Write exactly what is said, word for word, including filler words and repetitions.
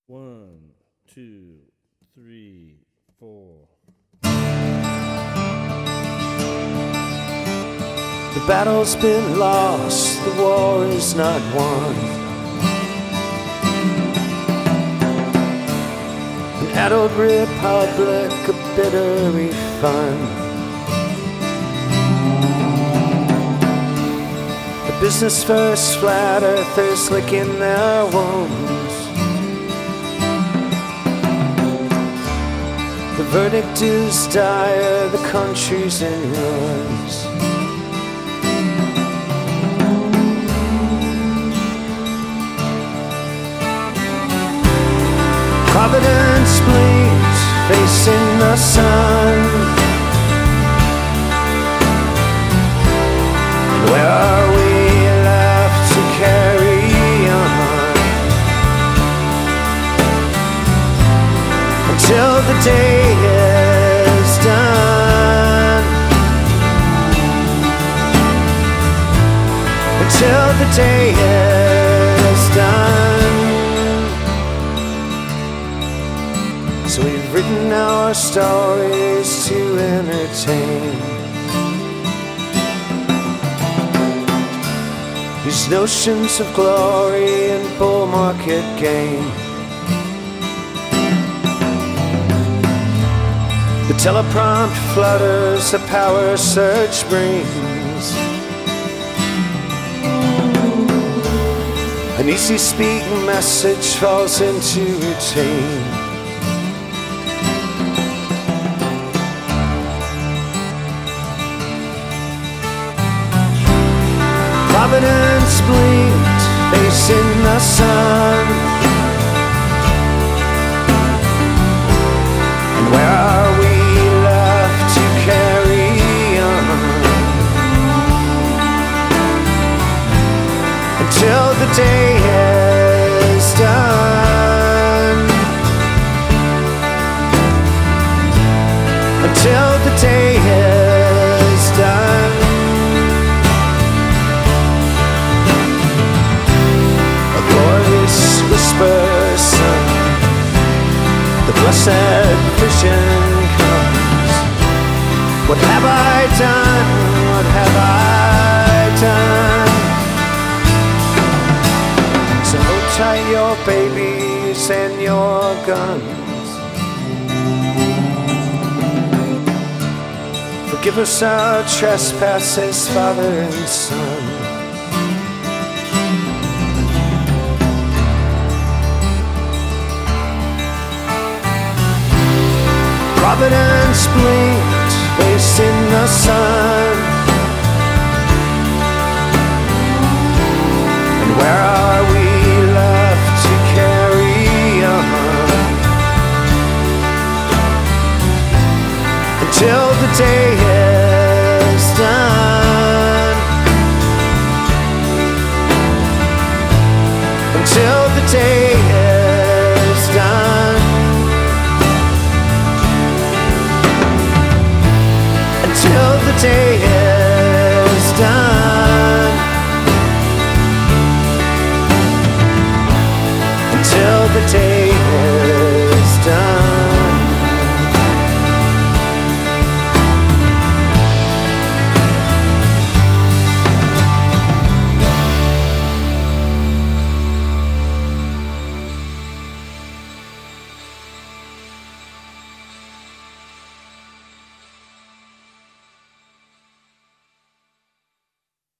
One, two, three, four. The battle's been lost, the war is not won. An addled republic, a bitter refund. The business first, flat earthers licking their wounds. The verdict is dire, the country's in ruins. Providence bleeds, facing the sun. And where are we left to carry on? Until the day is done. Until the day is done. So we've written our stories to entertain these notions of glory and bull market gain. The teleprompt flutters, the power surge brings an easy speaking message falls into routine. Providence bleeds, facing the sun. And where are we left to carry on? Until the day is done. Until the day is done. Whisper, son, the blessed vision comes. What have I done? What have I done? So hold tight your babies and your guns. Forgive us our trespasses, Father and Son. Providence bleeds, facing the sun. And where are we left to carry on? Until the day